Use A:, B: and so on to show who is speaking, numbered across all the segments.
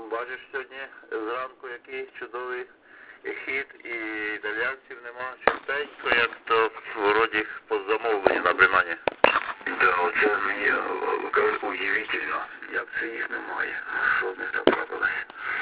A: Бачиш сьогодні зранку який чудовий хід і дев'ятців нема. Чистенько, як то вроді по замовленню на Примані.
B: Да, оце мені удивительно, як це їх немає. Що в них так трапилось?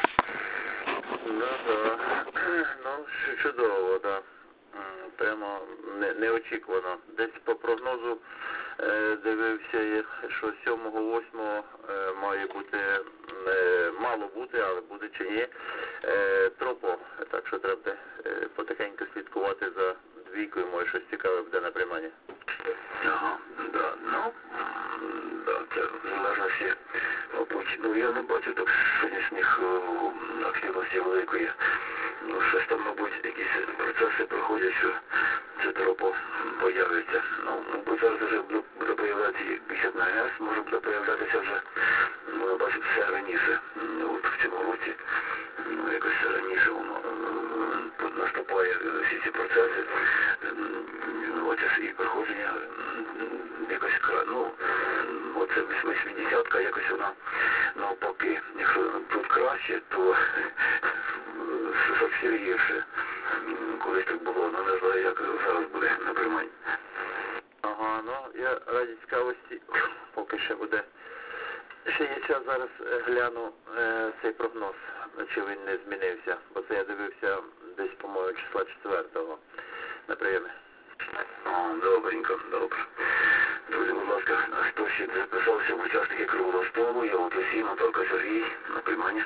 A: Да. Ну, чудово, да. Прямо неочікувано. Десь по прогнозу дивився, що 7-8 має бути, мало бути, але буде чи ні, тропо. Так що треба потихеньку слідкувати за двійкою, може щось цікаве буде на Примані.
B: Ага, да, ну, да, це залежності, мабуть, ну я не бачу так сьогоднішніх активності великої. Ну, щось там, мабуть, якісь процеси проходять, що це тропо появиться. Ну, мабуть, зараз вже буде появлятися 50 на ГЕС, може буде появлятися вже, ну, я бачу, все раніше, от в цьому році, ну, якось все раніше воно наступає всі ці процеси, оце і проходження якось, ну, оце 80-ка, якось вона навпаки, якщо тут краще, то зовсім гірше. Колись так було, але не знаю, як зараз буде на Примані.
A: Ага, ну, я раді цікавості, поки ще буде. Ще є час, зараз гляну цей прогноз, чи він не змінився, бо це я дивився десь, по-моєму, числа 4-го на прийомі.
B: О, добренько, добре. Друзі, будь ласка, хто ще записався в учасники круглого столу, я от усі, Наталка Сергій, на Примані.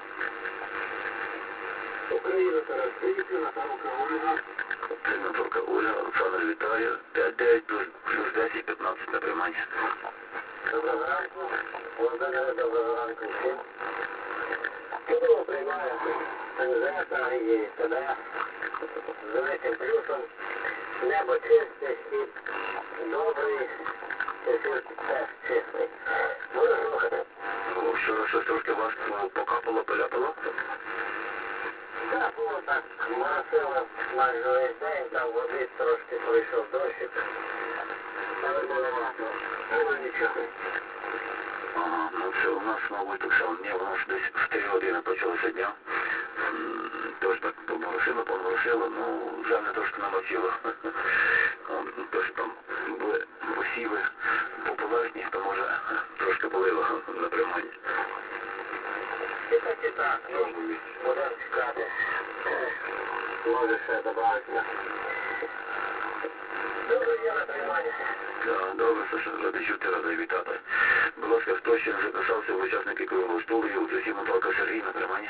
C: Україна, Тарас Кріпів, Наталка Ольга.
B: Це Наталка Ольга, Олександр вітає, 5-9 плюс 10, 15 на Примані.
C: Доброго ранку, Володимир, доброго ранку всім. Чудово приймає НЗС і ТД з великим плюсом. Небо чисте, хід добрий, ефір теж чистий. Може слухати?
B: Ну, вчора щось трошки вас покапало, поляпало?
C: Так, було так, моросило майже весь день, там в обід трошки пройшов дощик. Але було нічого.
B: Ага, ну це у нас, мабуть, так само, ні, у нас десь в 3 години почалося дня. Тож так поморосило, ну, земля трошки намочило. Тож там були посіви по поверхні, то може трошки полило на Примані.
C: І так, ну, будемо чекати. Може ще добавити. Добре, я на Примані.
B: Так, добре, Саша, радий чути, радий вітати. Будь ласка, хто ще не записався в учасники круглого столу, я у цій Наталка Сергій на Примані.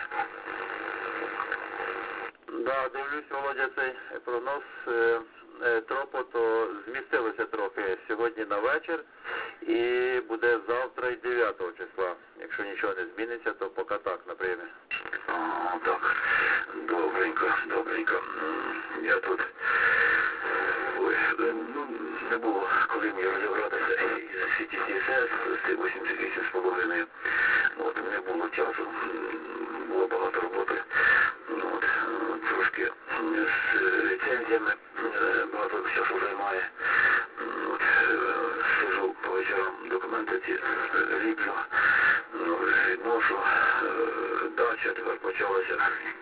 A: Да, дивлюсь, Володя, цей прогноз тропо, то змістилося трохи сьогодні на вечір і буде завтра і 9 числа. Якщо нічого не зміниться, то поки так на прийомі.
B: О, так, добренько. Я тут, ну, не було, коли мені розібратися із CTCSS, з 88,5. От, не було часу, було багато роботи. От, трошки з ліцензіями багато часу займає. От, сижу по вечорам, документи ці ліплю, відношу. Дача тепер почалася.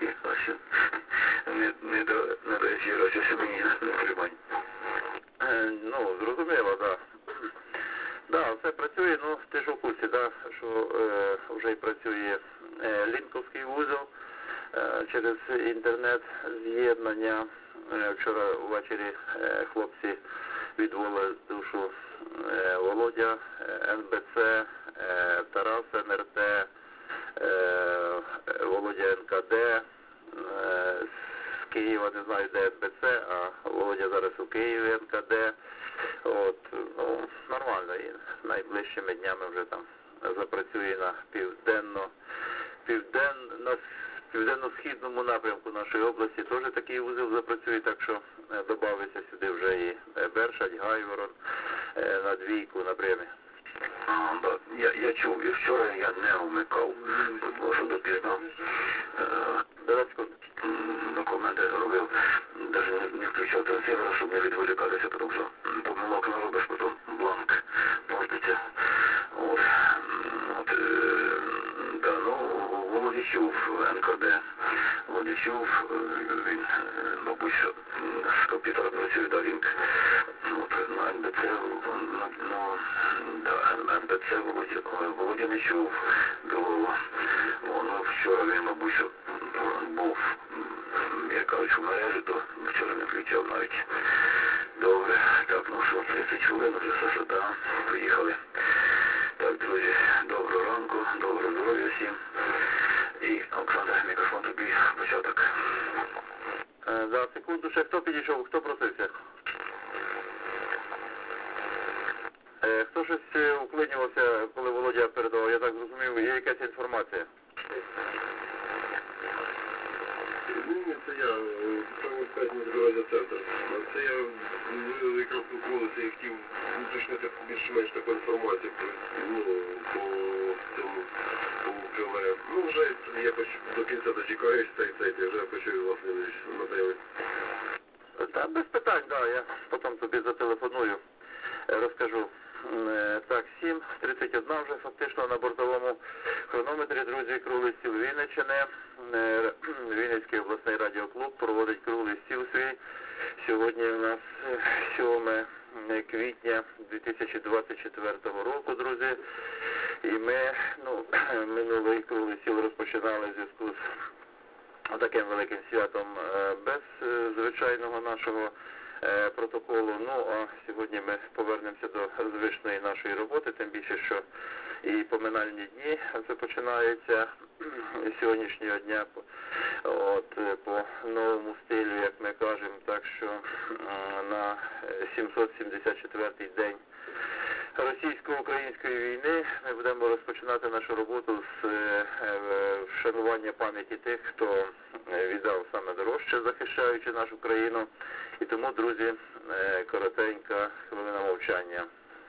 B: Не до вечора, щось мені на Примані.
A: Ну, зрозуміло, так. Да, все працює, ну, ти ж у курсі, да, що вже й працює Лінковський вузол через інтернет-з'єднання. Вчора ввечері хлопці відвели душу Володя, НБЦ, Тарас НРТ, Володя НКД, з Києва, не знаю, де НБЦ, а Володя зараз у Києві НКД. От, ну, нормально, і найближчими днями вже там запрацює на південно-східному напрямку нашої області. Теж такий вузол запрацює, так що додавиться сюди вже і Бершадь, Гайворон на двійку на прийомі.
B: Я чув, і вчора я не вмикав, тому що допізно документи робив, навіть не включав трансивера, щоб не відволікатися, тому що помилок не робиш, потім бланк портиться. От, да, ну, Володіч чув НКД. Володя чув, він, мабуть, що з комп'ютера працює, да, він на НБЦ, НБЦ Володя не чув, вчора він, мабуть, що був, як кажуть, в мережі, то вчора не включав навіть. Добре, так, ну що, 30 хвилин, вже все сюди, поїхали. Так, друзі, доброго ранку, доброго здоров'я всім. І, Олександр, мікрофон тобі, початок.
A: За секунду ще хто підійшов, хто просився? Хто щось уклинювався, коли Володя передавав, я так зрозумів, є якась інформація?
D: Ні, це я, правоохоронний радіоцентр. Це я якраз спілкувалися і хотів уточнити більш-менш таку інформацію по цьому, по КВ. Ну, вже якось до кінця дочекаюсь, я вже почую вас надали.
A: Та без питань, да, я потім тобі зателефоную, розкажу. Так, 7:31 вже фактично на бортовому хронометрі, друзі, круглий стіл Вінниччини. Вінницький обласний радіоклуб проводить круглий стіл свій. Сьогодні у нас 7 квітня 2024 року, друзі. І ми, минулий круглий стіл розпочинали в зв'язку з таким великим святом без звичайного нашого протоколу. Ну, а сьогодні ми повернемося до звичної нашої роботи, тим більше, що і поминальні дні починаються з сьогоднішнього дня по новому стилю, як ми кажемо, так що на 774-й день російсько-української війни ми будемо розпочинати нашу роботу з вшанування пам'яті тих, хто віддав саме дорожче, захищаючи нашу країну. І тому, друзі, коротенька хвилина мовчання.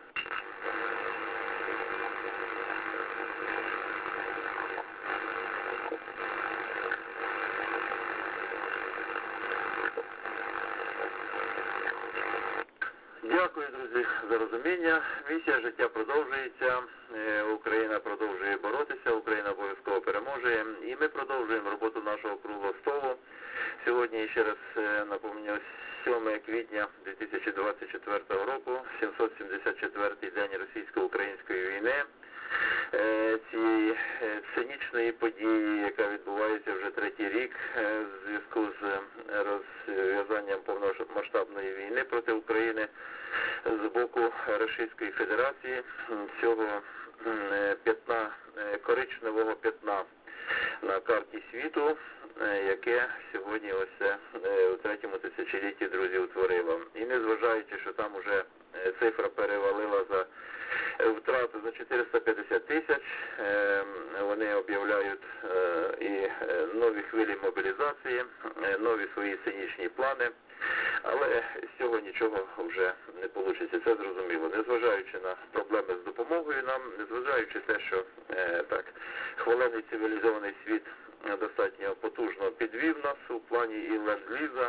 A: Дякую, друзі, за розуміння. Місія життя продовжується. Україна продовжує боротися, Україна обов'язково переможе. І ми продовжуємо роботу нашого круглого столу. Сьогодні, ще раз напомню, 7 квітня 2024 року, 774-й день російсько-української війни. Цієї цинічної події, яка відбувається вже третій рік в зв'язку з розв'язанням повномасштабної війни проти України з боку Російської Федерації, цього п'ятна, коричневого п'ятна на карті світу, яке сьогодні ось у третьому тисячолітті, друзі, утворило. І незважаючи, що там уже цифра перевалила за втрати за 450 тисяч, вони об'являють і нові хвилі мобілізації, нові свої цинічні плани, але з цього нічого вже не вийде, це зрозуміло. Незважаючи на проблеми з допомогою нам, незважаючи те, що так, хвалений цивілізований світ достатньо потужно підвів нас у плані і ленд-ліза,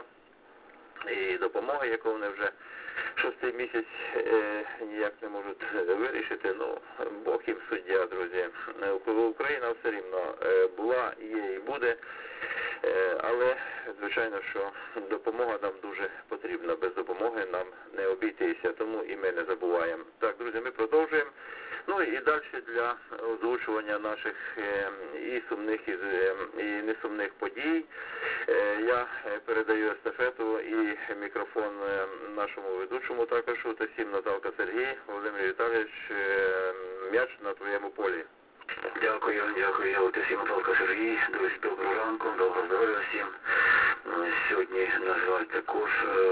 A: і допомоги, яку вони вже шостий місяць ніяк не можуть вирішити. Ну, Бог їм суддя, друзі. Україна все рівно була, є і буде, але, звичайно, що допомога нам дуже потрібна. Без допомоги нам не обійтися, тому і ми не забуваємо. Так, друзі, ми продовжуємо. Ну і далі для озвучування наших і сумних, і несумних подій я передаю естафету і мікрофон нашому ведучому також, Утасім Наталка Сергій. Володимир Віталійович, м'яч на твоєму полі.
B: Дякую, я Утасім Наталка Сергій. Друзі, доброго ранку, доброго здоров'я всім. Сьогодні, на жаль, також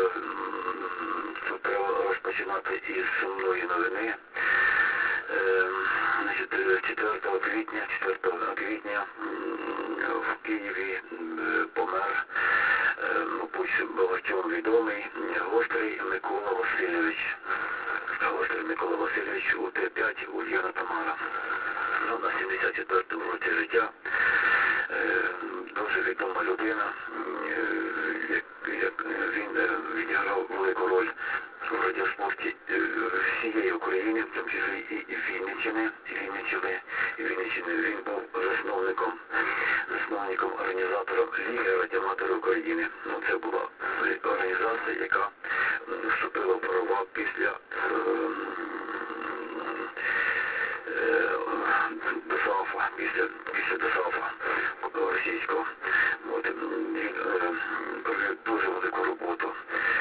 B: треба розпочинати із сумної новини. 4 квітня в Києві помер, мабуть, багатьом відомий Гострий Микола Васильович. Гострий Микола Васильович УТ-5 Ульяна Тамара. На 74-му році життя. Дуже відома людина. Він відіграв велику роль в радіоспорті всієї України, в тому числі і Вінниччини. Він був засновником, організатором Ліги радіоаматорів України. Ну, це була організація, яка вступила в права після ДОСААФа, після ДОСААФа російського. От, він провів дуже велику роботу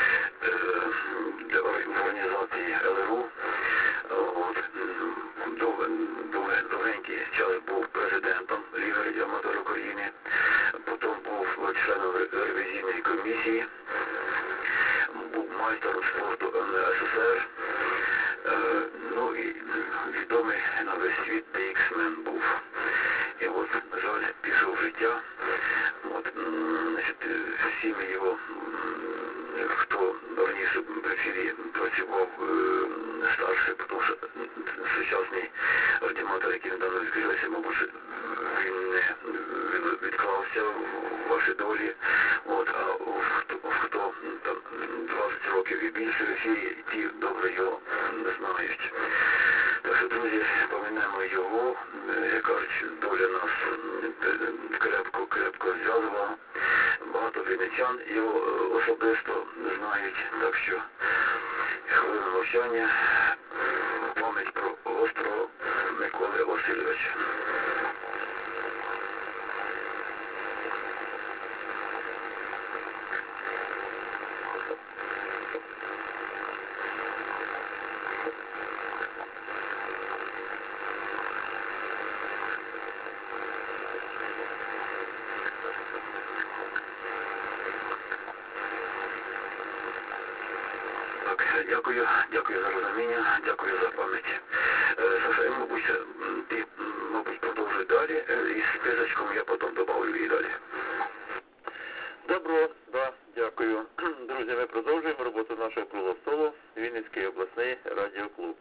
B: в організації ЛРУ. От, довгенький час був президентом Ліги радіоаматорів України, потім був членом ревізійної комісії, був майстером спорту СССР, ну і відомий на весь світ BX-мен був. І от, на жаль, пішов в життя. От, значить, сім'ї його, хто раніше при філії працював старше, тому що сучасний радіоаматор, який недавно відкрився, мабуть, він не відклався в вашій долі. От, а хто там 20 років і більше в ефірі, ті добре його не знають. Так що, друзі, пам'ятаємо його, як кажуть, доля нас крепко зв'язувала. Багато вінничан його особисто знають, так що хвилина мовчання в пам'ять про Острого Миколи Васильовича. Дякую за розуміння, дякую за пам'ять. Саша, ти, продовжуй далі, і з списочком я потім добавлю і далі.
A: Добро, да, дякую. Друзі, ми продовжуємо роботу нашого круглого столу, Вінницький обласний радіоклуб.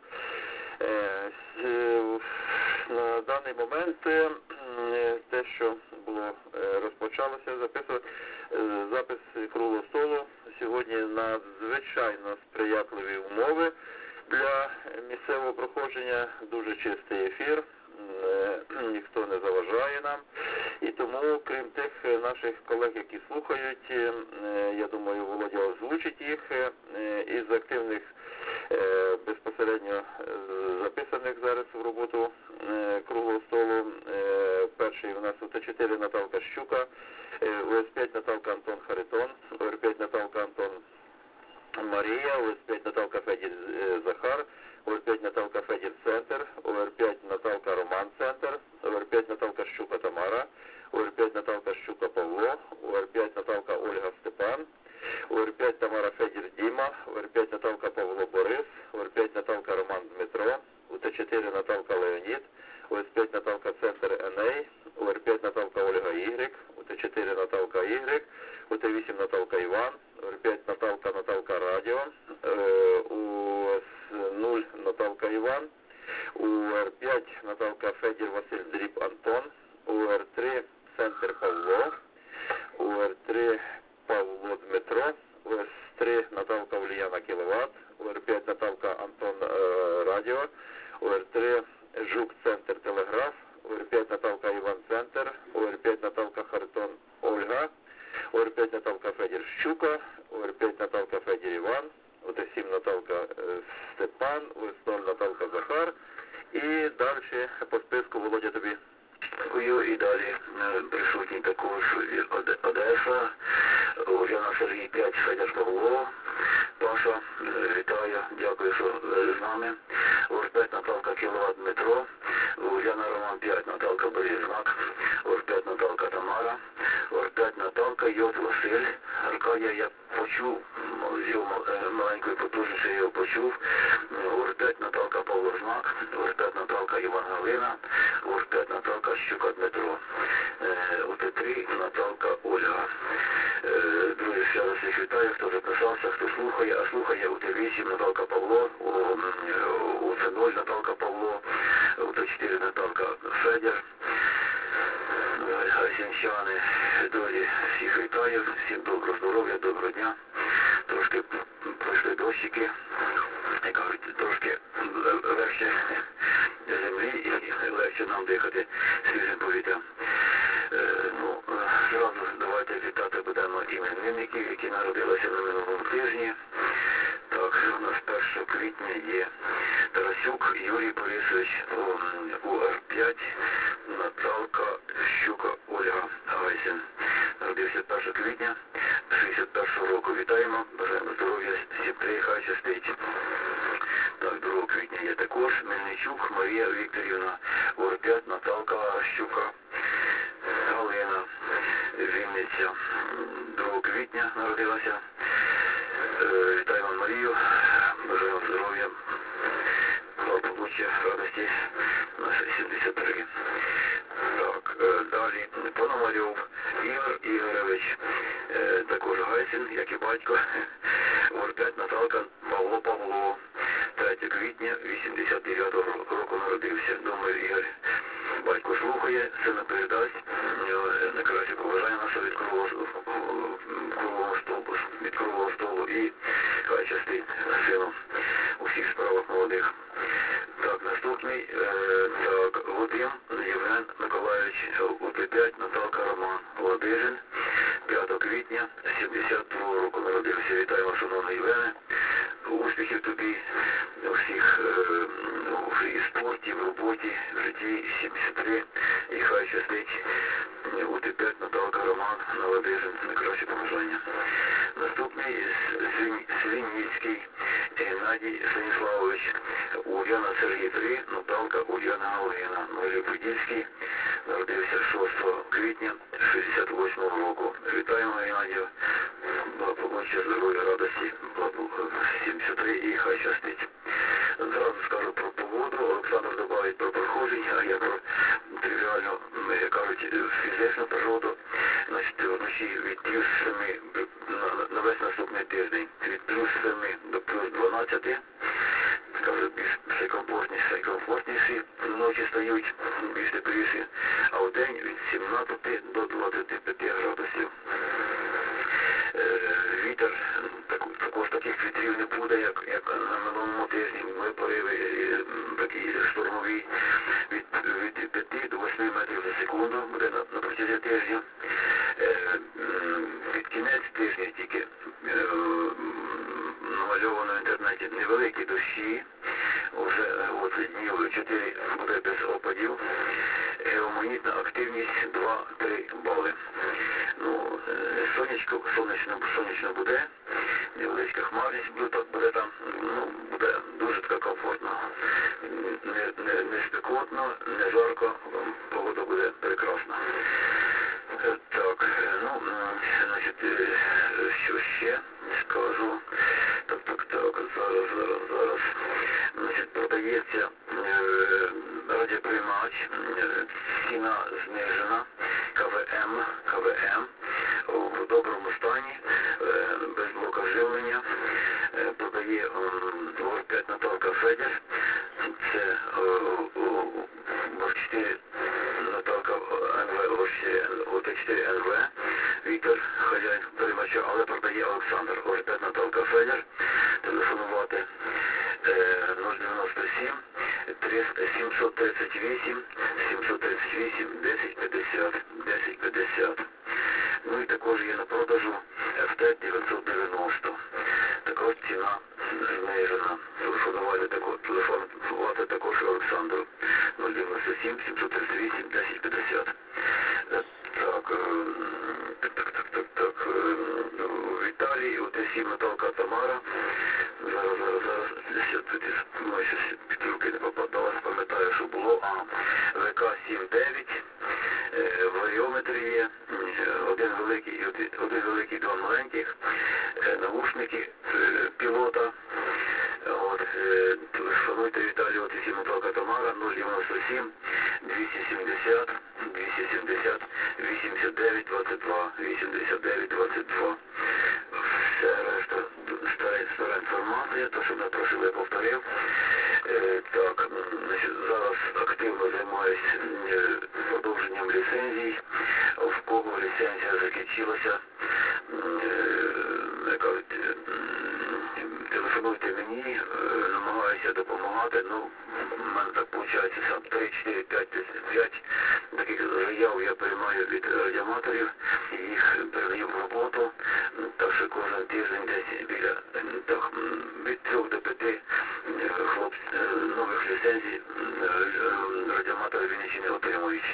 A: На даний момент те, що було розпочалося, запис круглого столу. Сьогодні надзвичайно сприятливі умови для місцевого проходження, дуже чистий ефір, ніхто не заважає нам. І тому, крім тих наших колег, які слухають, я думаю, Володя озвучить їх, із активних безпосередньо записаних зараз в роботу круглого столу. Перший у нас УТ-4 Наталка Щука, УС-5 Наталка Антон Харитон, УР-5 Наталка Антон Марія, УС-5 Наталка Федір Захар, УР-5 Наталка Федір Центр, УР-5 Наталка Роман Центр, УР-5 Наталка Щука Тамара, УР-5 Наталка Щука Павло, УР-5 Наталка Ольга Степан, УР-5 Тамара Федір Діма, УР-5 Наталка Павло Борис, УР-5 Наталка Роман Дмитро, УТ-4 Наталка Леонід, УС-5 Наталка Центр Еней, УР-5 Наталка Ольга Ігрик, УТ-4 Наталка Ігрик, УТ-8 Наталка Іван, УР-5 Наталка Радіо, УС-0 Наталка Іван, УР-5 Наталка Федір Василь Дріб Антон, УР-3 Центр Павло, УР-3 Павло Дмитро, УС-3 Наталка Ульяна Кіловат, УР-5 Наталка Антон Радіо, УР-3 Жук Центр Телеграф, УР-5 Наталка Іван Центр, УР-5 Наталка Харитон Ольга, УР-5 Наталка Федір Щука, УР-5 Наталка Федір Іван, УТ-7 Наталка Степан, УС-0 Наталка Захар. І далі по списку, Володя, тобі.
B: Дякую. І далі присутній також Одеса, Уляна Сергій 5, Федір Павло. Паша, вітаю, дякую, що з нами. УР-5 Наталка Кіловат Дмитро, Уляна Роман 5 Наталка Березнак, УР-5 Наталка Тамара, УР-5 Наталка Йод Василь. Аркадія я почув, з його маленької потужності я його почув. УР-5 Наталка Павло Знак, УР-5 Наталка Іван Галина, УР-5 Наталка Щука Дмитро, УТ-3 Наталка Ольга. Друзі, ще раз всіх вітаю, хто записався, хто слухає, а слухає УТ-8 Наталка Павло, УТ-0 Наталка Павло, УТ-4 Наталка Федір. Гайсінчани, друзі, всіх вітаю, всім доброго здоров'я, доброго дня. Трошки пройшли дощики, як кажуть, трошки легше землі і легше нам дихати свіжим повітрям. Зразу давайте вітати будемо іменинників, які народилися на минулому тижні. Так, у нас 1 квітня є Тарасюк Юрій Борисович, УР5, Наталка Щука Ольга Гайсен. Народився 1 квітня 61-го року. Вітаємо, бажаємо здоров'я, сім'ї, хай щастить. Так, 2 квітня є також Мельничук Марія Вікторівна, УР5, Наталка Щука Галина, Вінниця. 2 квітня народилася. Вітаємо Марію, бажаємо здоров'я, благополуччя, радості, наше 73. Так, далі Пономарьов Ігор Ігорович, також Гайсин, як і батько, УР5 Наталка Павло Павло, 3 квітня 89-го року народився. Думаю, Ігор батько слухає, сина передасть, найкраще побажання наше від круглого столу і хай щастить сину у всіх справах молодих. Так, наступний, так, Гудим Євген Миколаївич, УТ5, Наталка Роман Ладижин, 5 квітня 72 року народився. Вітаємо, шановний Євгене, успіхів тобі у всіх і спорті, в роботі, в житті, 73, і хай щастить УТ5, Наталка Роман Ладижин, найкраще побажання. Наступний Свинницький Геннадій Станіславович, Ульяна Сергій 3, Наталка Ульяна Галина. Майже Подільський, народився 6 квітня 68 року. Вітаємо, Геннадію, благополуччя, здоров'я, радості, 73 і хай щастить. Зразу скажу про погоду, Олександр добавить про проходжень, а я про тривіальну, як кажуть, фізичну природу. Значить, вночі від плюс 7 на весь наступний тиждень, від плюс 7 до плюс 12, кажуть, більш комфортніші ночі стають, більш тепліші, а в день від 17 до 25 градусів. Вітер, також таких вітрів не буде, як на минулому тижні. Були пориви такі штурмові від 5 до 8 метрів за секунду, буде на протязі тижня. Під кінець тижня тільки намальовано в інтернеті невеликі дощі, вже днів 4 буде без опадів, геомагнітна активність 2-3 бали. Сонячно буде, невеличка хмарність буде там, буде дуже така комфортно, не спекотно, не жарко, погода буде прекрасна. Так, значить, що ще скажу, зараз, значить, продається радіоприймач, ціна знижена, КВМ, в доброму стані, без блока живлення, продає УР5 Наталка Федір, це УР4 Наталка НВ, УР4 НВ, Віктор, хазяїн приймача, але продає Олександр, УР5 Наталка Федір, телефонувати 097 738 1050. Ну і також є на продажу FT 990. Також ціна знижена. Телефонувати також Олександру 097 738 1050. Так. В Італії УТ7 Наталка Тамара. Зараз. Майже під руки не попадалось, пам'ятаю, що було. ВК-7-9. Варіометр є. Один великий, два маленьких. Наушники пілота. Телефонуйте Віталію УТ7 Наталка Тамара 097 270 89 22. Все решта стара інформація, то що мене просили, я повторив. Так, зараз активно займаюся продовженням ліцензій. В кого ліцензія закінчилася, телефонуйте мені, намагаюся допомагати. Ну, в мене так виходить, сам 3, 4, 5 таких заяв я приймаю від радіоматорів, їх передаю в роботу, так що кожен тиждень десь біля від 3 до 5 нових ліцензій радіоматори Вінниччини отримують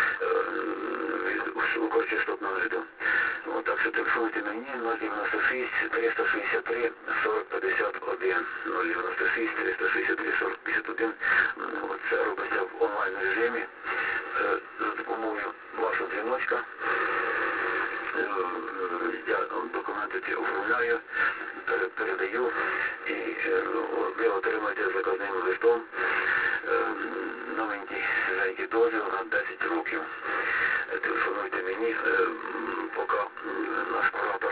B: у корчастотного виду. Так що телефонуйте мені 096 363 40 51 096 363 40 51. Це робиться в онлайн режимі за допомогою вашого дзвіночка. Я документи ці оформляю, передаю і ви отримаєте заказним листом новенький свіженький дозвіл на 10 років. Телефонуйте мені, поки наш куратор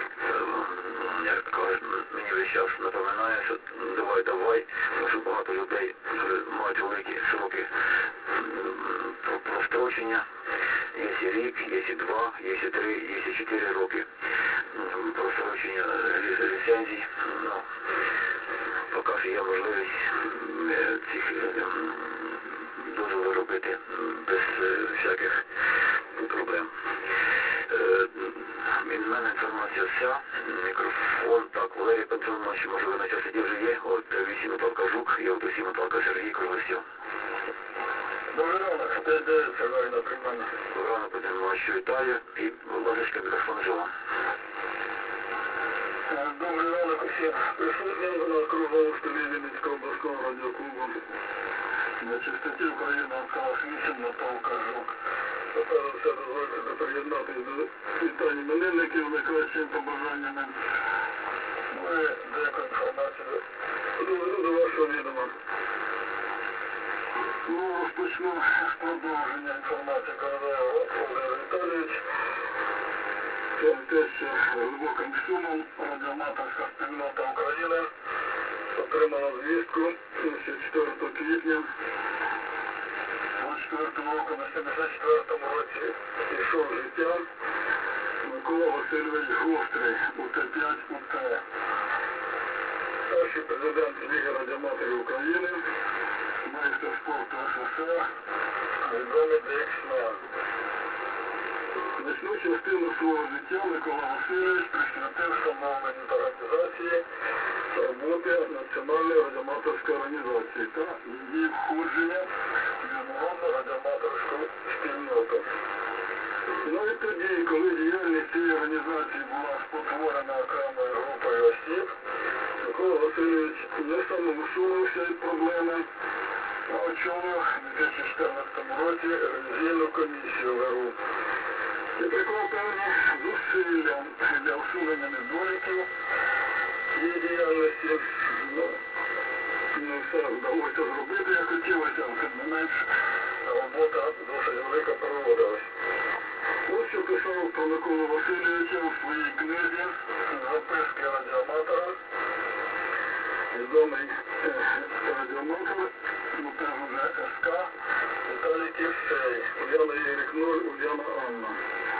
B: мені весь час напоминає, що давай, тому що багато людей мають великі сроки прострочення. Є і рік, є і 2, є і 3, є і 4 роки прострочення ліцензій. Поки що є можливість цих дозволів робити без всяких проблем. Від мене інформація вся. Мікрофон, так, Валерій Петрович, може ви на часі вже є. От 8 Наталка Жук, я от 8 Наталка Сергій Кровостів.
C: Добрий ранок, 5-9, це на приймання.
B: Рано Петрович, вітаю і, ласка, мікрофон жива.
C: Добрий ранок усім присутнім на круглому столі Вінницького обласного радіоклубу. На частоті Україна КАС-8 Наталка Жук. Попередився дозвольте приєднатися до вітань іменинників найкращими побажаннями. Ну і деяку інформацію доведу до вашого відома. Ну, розпочну з продовження інформації Коронавиру Володимир Віталійович. Це те, що глибоким сумом радіоматорська спільнота України отримала звістку 4 квітня 24 року, на 74-му році пішов з життя Микола Васильович Гострий, УТ-5 УТ. Перший президент Ліги радіоматорів України, майстер спорту СССР, відомий ексмен. Значну частину свого життя Микола Васильович присвятив встановленню та організації роботи Національної радіоматорської організації та її входження в міжнародну радіоматорську спільноту. І навіть тоді, коли діяльність цієї організації була спотворена окремою групою осіб, Микола Васильович не самоусунувся від проблеми, а очолив у 2014 році ревізійну комісію ВРУ. І приклав певні зусилля для усунення недоліків її діяльності. Не все вдалося зробити, як хотілося, але тим не менш робота досить велика проводилась. Ось що писав про Миколу Васильовича у своїй книзі «Записки радіоматора». Відомий радіоматор, ну теж уже СК, Віталій Ківсей, Уляна Єрик 0, Уляна Анна.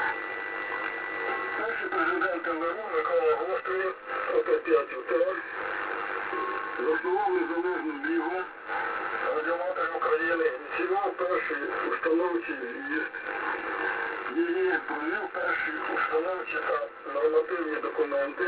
C: Перший президент МРУ Микола Гострий, ОТ-5 УТ, заснував незалежну лігу радіоматорів України, ініціював перший установчий з'їзд. Її провів перші установчі та нормативні документи.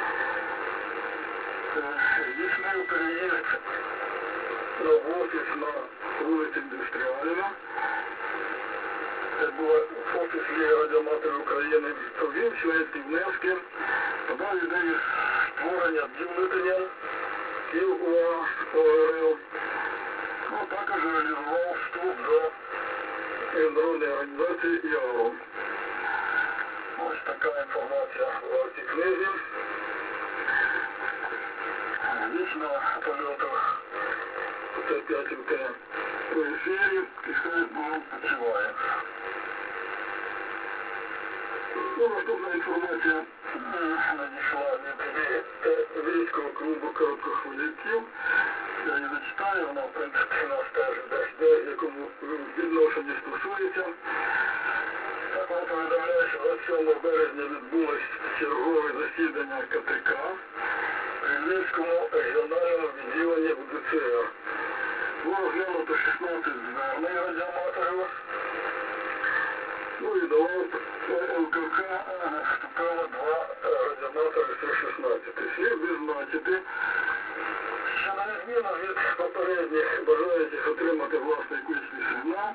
C: Здійснив переїзд в офіс на вулиці Індустріальна. Це був офіс Ліги радіоматорів України. Провів членські внески, подав ідею створення бюлетеня КІВ-УА ОРЛ. Також реалізував вступ до міжнародної організації ІАРО. Ось така інформація в цій книзі. Вічно польотах УТ-5 УТ у ефірі, і хай Бог почуває. Наступна інформація надійшла від військового клубу короткохвилівців. Я її зачитаю, вона, в принципі, нас теж десь якому відношенні стосується. Так вам повідомляю, що 27 березня відбулось чергове засідання КТК. Хмельницькому регіональному відділенні УДЦР. Було розглянуто 16 звернень радіоматорів. Ну і до ЛКК вступило 2 радіоматори з 16. Слід відзначити, що на відміну від попередніх бажаючих отримати власний космічний сигнал,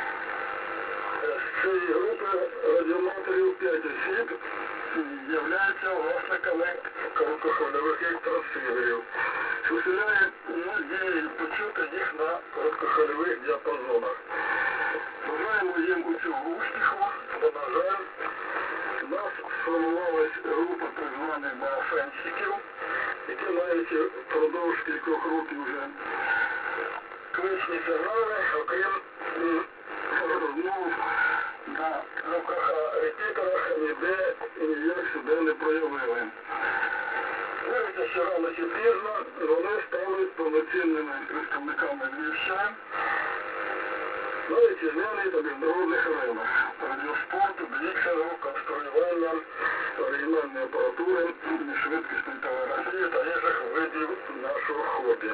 C: з цієї групи радіоматорів 5 осіб являються власниками короткохвильових електротрансиверів, що вселяє надію почути їх на короткохвильових діапазонах. Бажаємо їм усього успіху, бо, на жаль, у нас сформувалась група так званих марафенщиків, які мають впродовж кількох років вже кличні сигнали, окрім розмов на ЛКХ-репітерах ніде і ніяк себе не проявили. Вирішиться, що рано чи пізно вони стануть повноцінними представниками Львівщини на вітчизняних та міжнародних аренах радіоспорту, біксингу, конструювання оригінальної апаратури, швидкісної телеграфії та інших видів нашого хобі.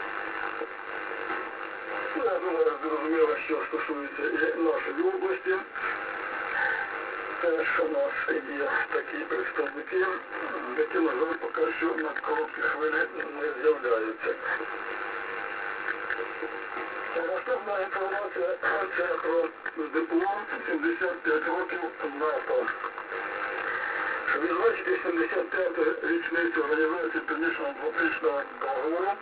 C: Ну, я думаю, зрозуміло, що стосується і нашої області. Теж у нас є такі представники, які, на жаль, поки що на короткі хвилі не з'являються. Наступна інформація це про диплом 75 років НАТО. Щоб відзначити 75-ту річницю Організації Північно-Атлантичного договору,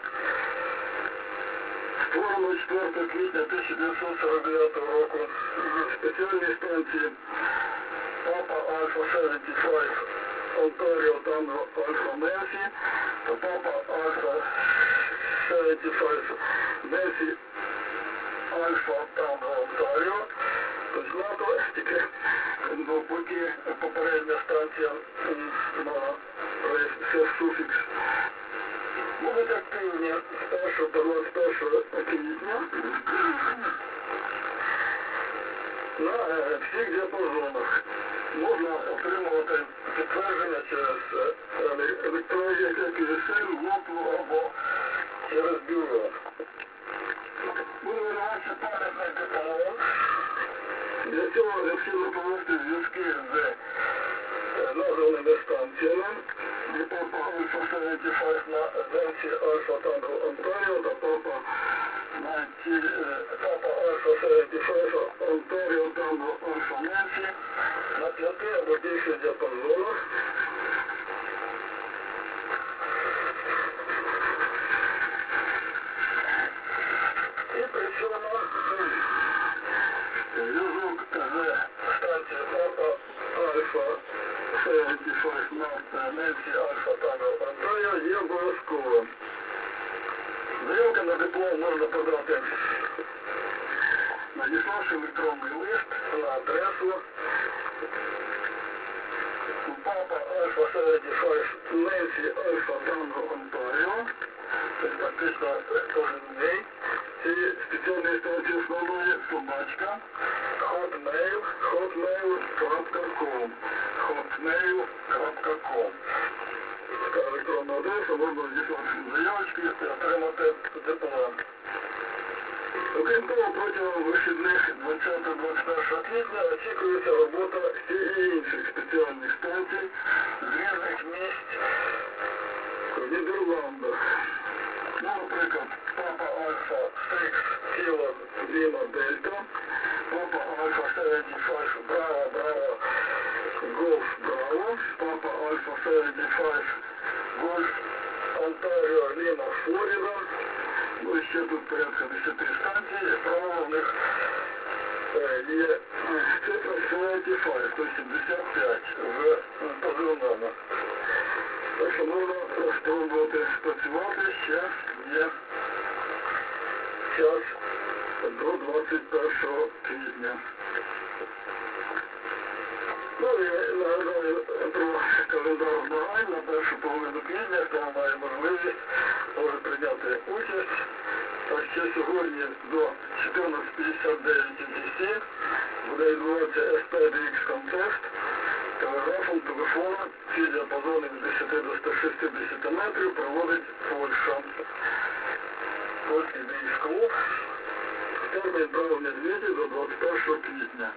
C: створено 4 квітня 1949 року спеціальні станції Папа Альфа 75 Онтаріо Танго Альфа Ненсі та Папа Альфа 75 Ненсі Альфа Танго Онтаріо. Тобто НАТО, тільки поки попередня станція мала суфікс, будуть активні з 1 по 21 квітня на всіх діапазонах. Можна отримувати підтвердження через електронні КСЛ, ЛОТу або через бюро. Буде видаватися пам'ятний диплом. Для цього необхідно провести зв'язки з названими станціями. Папа Альфа 75 на Ненсі Альфа Танго Онтаріо та Папа Альфа 75 Онтаріо Танго Альфа Ненсі на 5 або більше діапазонах. І при цьому зв'язок з станцією Папа Альфа 75 на Ненсі Альфа Танго Онтаріо є обов'язковим. Заявка на диплом можна подати, надіславши електронний лист на адресу Папа Альфа 75 Ненсі Альфа Танго Онтаріо. Тобто практично кожен день. Ці спеціальні станції основної собачка hotmail.com Така електронна адреса, можна надіслати заявочки і отримати диплом. Окрім того, протягом вихідних 20-21 квітня очікується робота ще і інших спеціальних станцій з різних місць в Нідерландах. Ну, наприклад, Папа Альфа 6 Кіло Ліма Дельта, Папа Альфа 75 Браво Браво Голф Браво, Папа Альфа 75 Гольф Онтаріо Ліма Флорида. Ну і ще тут порядка 10 станцій, як правило, в них є цифра 75, тобто 75 в позивному. Так що можна спробувати спрацювати, ще є час до 21 квітня. Ну і нагадаю про календар змагань на першу половину квітня, хто має можливість, може прийняти участь. Так що сьогодні до 14:59 UTC буде відбуватися SPDX Contest телеграфом, телефоном, ці діапазони від 10 до 160 метрів проводить Польща. Польський військо. Термін правлення звітів до 21 квітня.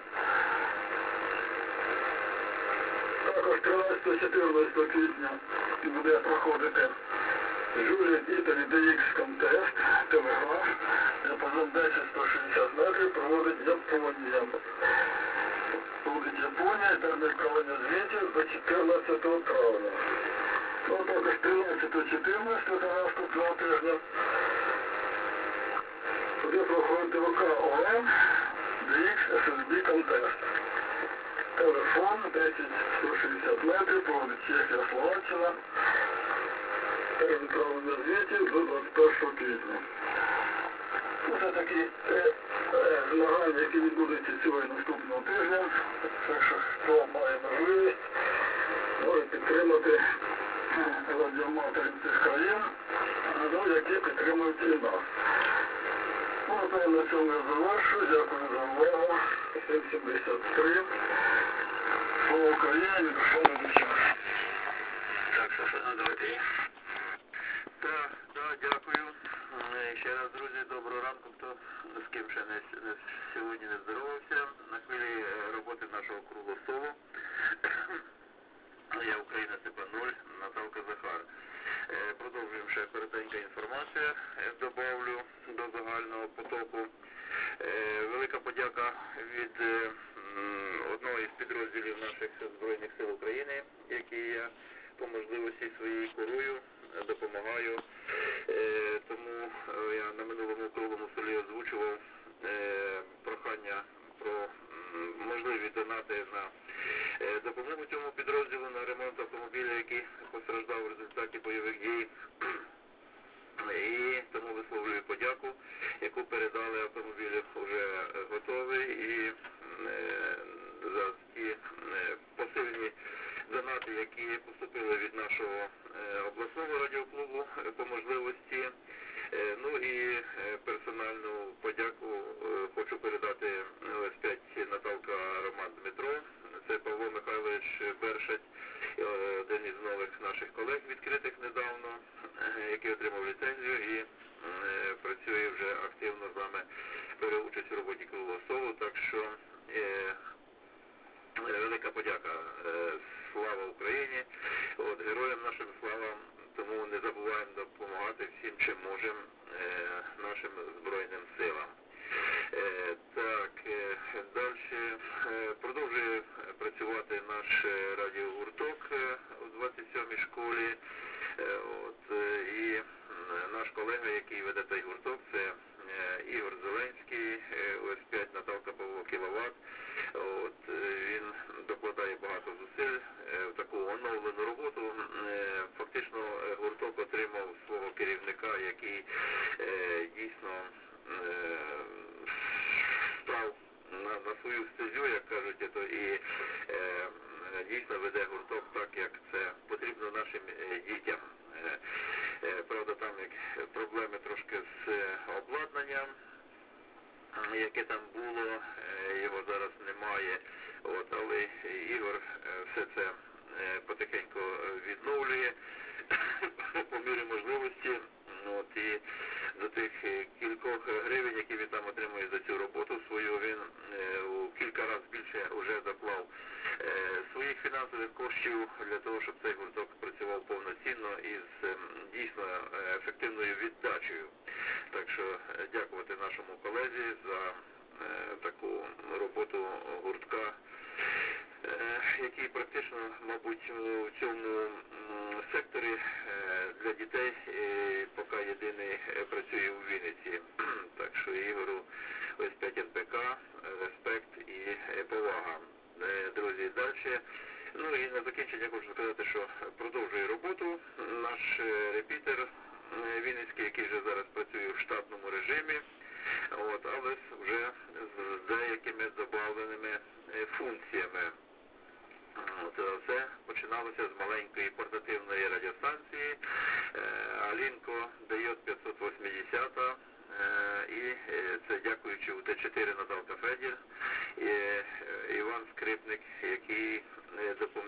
C: Також 13-14 квітня буде проходити Juliet Italy DX Contest, телеграф, діапазон 10-160 метрів, проводить Японія. Проводить Японія, термін правлення звітів до 14 травня. Ну, також 13-14 та наступного тижня буде проходити ВК ОМ DX SSB Contest. Телефон 10-160 метрів, проводить Чехія, Словаччина. Термін правлення звітів до 21 квітня. Це такі змагання, які відбудуться цього і наступного тижня. Так що, хто має можливість, може підтримати радіоматорів цих країн, ну, які підтримують і нас. Ну, напевно, на цьому я завершу. Дякую за увагу. 773. Слава Україні, від Руслана Дуча.
B: Так, що давайте.
A: Так, дякую. Ще раз, друзі, доброго ранку, хто з ким ще сьогодні не здоровався. На хвилі роботи нашого круглого столу. Я Україна Степан 0, Наталка Захар. Продовжуємо ще коротенька інформація, добавлю до загального потоку. Велика подяка від одного із підрозділів наших Збройних сил України, які я по можливості своїй курую, допомагаю. Тому я на минулому круглому столі озвучував прохання про можливі донати на допомогу цьому підрозділу на ремонт автомобіля, який постраждав в результаті бойових дій. І тому висловлюю подяку, яку передали автомобілі вже готовий, і за ті посильні донати, які поступили від нашого обласного радіоклубу по можливості. Ну і персональну подяку хочу передати ось 5 Наталка Роман Дмитро. Це Павло Михайлович Бершать, один із нових наших колег, відкритих недавно, який отримав ліцензію і працює вже активно з нами, бере участь у роботі круглого столу. Так що велика подяка. Слава Україні! От, героям нашим слава, тому не забуваємо допомагати всім, чим можемо, нашим Збройним силам. Так, далі продовжує працювати наш радіогурток у 27-й школі. От, і наш колега, який веде цей гурток, це Ігор Зеленський, ось 5 Наталка Павло Кіловат. От, він докладає багато зусиль в таку оновлену роботу. Фактично гурток отримав свого керівника, який дійсно став на свою стезю, як кажуть, і дійсно веде гурток так, як це потрібно нашим дітям. Правда, там проблеми трошки з обладнанням, яке там було, його зараз немає. От, але Ігор все це потихеньку відновлює по мірі можливості. От, і за тих кількох гривень, які він там отримує за цю роботу свою, він у кілька разів більше вже доклав своїх фінансових коштів для того, щоб цей гурток працював повноцінно і з дійсно ефективною віддачею. Так що дякувати нашому колезі за таку роботу гуртка, який практично, мабуть, в цьому секторі для дітей поки єдиний працює у Вінниці. Так що Ігору ось 5 НПК, респект і повага. Друзі, далі. Ну і на закінчення хочу сказати, що продовжує роботу наш репітер Вінницький, який вже зараз працює в штатному режимі, от, але вже з деякими добавленими функціями. Це все починалося з маленької портативної радіостанції Алінко Дайот 580, і це дякуючи УТ-4 Наталка Федір і Іван Скрипник, який допомагає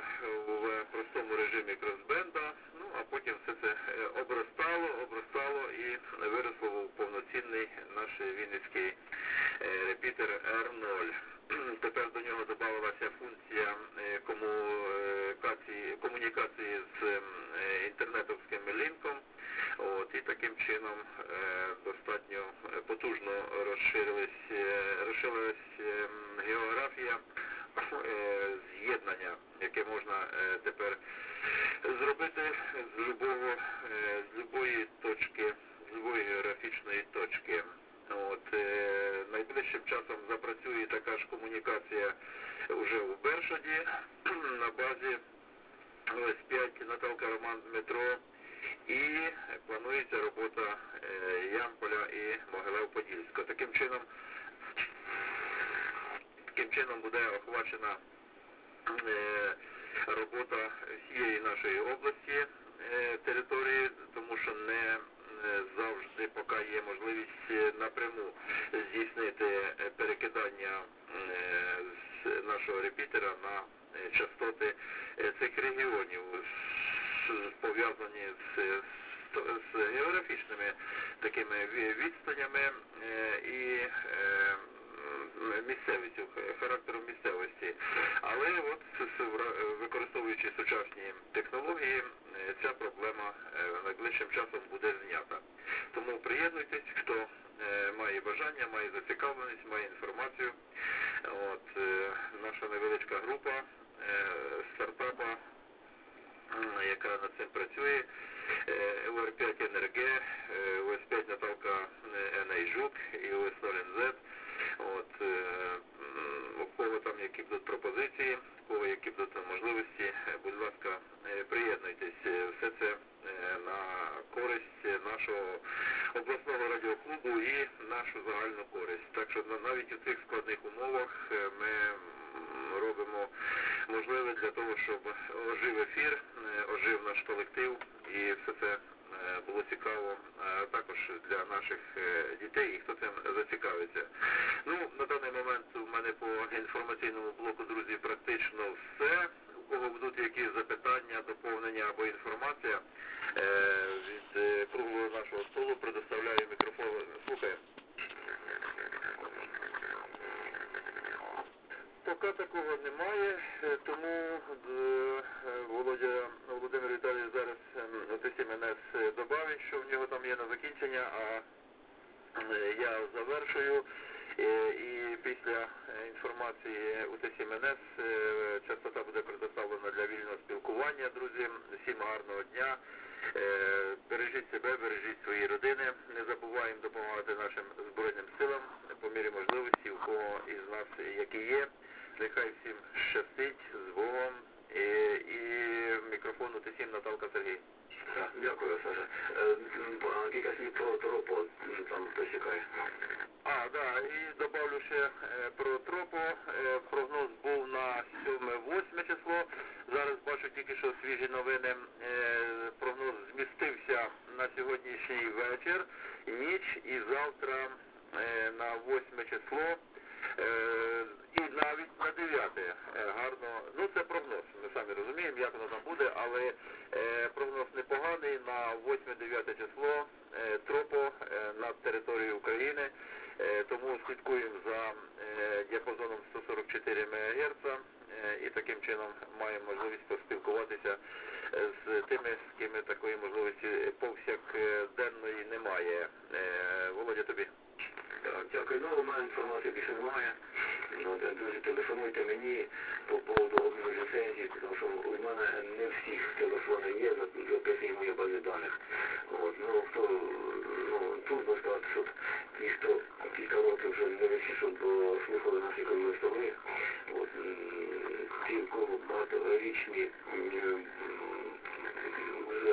A: в простому режимі кросбенда, ну а потім все це обростало і виросло в повноцінний наш вінницький репітер R0. Тепер до нього додавалася функція комунікації з інтернетовським лінком. От, і таким чином достатньо потужно розширилась географія з'єднання, яке можна тепер зробити з любої точки, з любої географічної точки. От, найближчим часом запрацює така ж комунікація вже у Бершаді на базі ОС-5 Наталка Роман Дмитро, і планується робота Ямполя і Могилев-Подільського. Таким чином буде охвачена робота всієї нашої області, території, тому що не завжди поки є можливість напряму здійснити перекидання з нашого репітера на частоти цих регіонів, пов'язані з географічними такими відстанями і місцевістю, характером місцевості. Але от використовуючи сучасні технології, ця проблема найближчим часом буде знята. Тому приєднуйтесь, хто має бажання, має зацікавленість, має інформацію. От, наша невеличка група стартапа, яка над цим працює, ОР-5 НРГ, ОС-5 Наталка Енейжук і ОС-0НЗ. От, у кого там які будуть пропозиції, у кого які будуть можливості, будь ласка, приєднуйтесь. Все це на користь нашого обласного радіоклубу і нашу загальну користь. Так що навіть у цих складних умовах ми робимо можливе для того, щоб ожив ефір, ожив наш колектив і все це було цікаво також для наших дітей і хто цим зацікавиться. Ну, на даний момент у мене по інформаційному блоку, друзі, практично все. У кого будуть якісь запитання, доповнення або інформація, від круглого нашого столу предоставляю мікрофон. Слухаємо. Поки такого немає, тому Володимир Віталійович зараз ТСМНС добавить, що в нього там є на закінчення, а я завершую. І після інформації у ТСМНС частота буде предоставлена для вільного спілкування, друзі. Всім гарного дня. Бережіть себе, бережіть свої родини. Не забуваємо допомагати нашим Збройним силам по мірі можливості, у кого із нас які є. Нехай всім щастить, з Богом. І мікрофон у Т7 Наталка Сергій.
B: Так, дякую, Саша. Кілька слів про Тропо, там хтось чекає.
A: Да, і добавлю ще про Тропо. Прогноз був на 7-8 число. Зараз бачу тільки, що свіжі новини. Прогноз змістився на сьогоднішній вечір, ніч і завтра на 8 число. І навіть на 9. Гарно. Ну, це прогноз. Ми самі розуміємо, як воно там буде, але прогноз непоганий. На 8-9 число Тропо над територією України. Тому слідкуємо за діапазоном 144 МГц і таким чином маємо можливість поспілкуватися з тими, з ким такої можливості повсякденної немає. Володя, тобі.
B: Так, дякую. Ну, у мене інформації більше немає. Друзі, телефонуйте мені по поводу обміну ліцензії, тому що у мене не всіх телефони є, записані мої бази даних. От, ну, тут можна сказати, що ті, хто кілька років вже не висішов, бо слухали наші круглі столи, от, ті, у кого багаторічні вже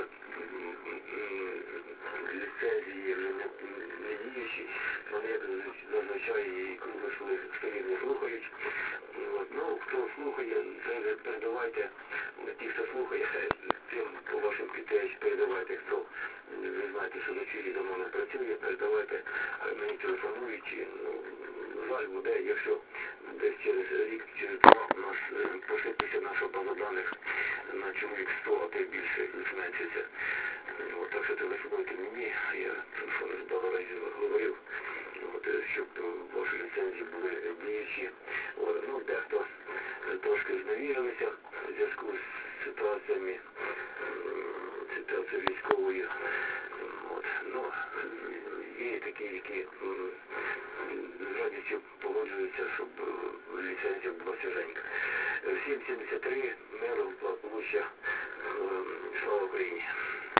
B: ліцензії вже не діючі, вони зазвичай і круглі столів не слухають. От, ну, хто слухає, це передавайте, ті, хто слухає, тим по вашим критеріям передавайте, хто ви знаєте, що в ефірі давно не працює, передавайте, мені телефонують, ну, жаль буде, якщо десь через рік, через два у нас посипеться наша база даних на чоловік 100, а то й більше зменшиться. От, так що телефонуйте мені, я телефон багато разів говорив, от, щоб ваші ліцензії були діючі. От, ну, дехто трошки зневірилися в зв'язку з ситуаціями, ситуацією військовою. От, ну, є такі, які з радістю погоджуються, щоб ліцензія була свіженька. Всім 73, миру, благополуччя, слава Україні.